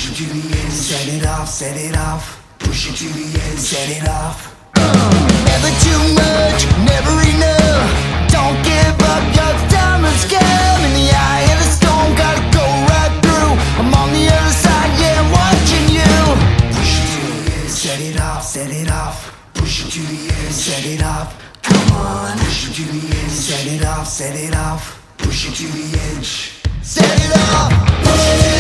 Push it to the edge. Set it off, set it off. Push it to the edge. Set it off. Never too much, never enough. Don't give up, your time has come. In the eye of the storm, gotta go right through. I'm on the other side, yeah, I'm watching you. Push it to the edge. Set it off, set it off. Push it to the edge. Set it off. Come on. Push it to the edge. Set it off, set it off. Push it to the edge. Set it off. Push it to the edge.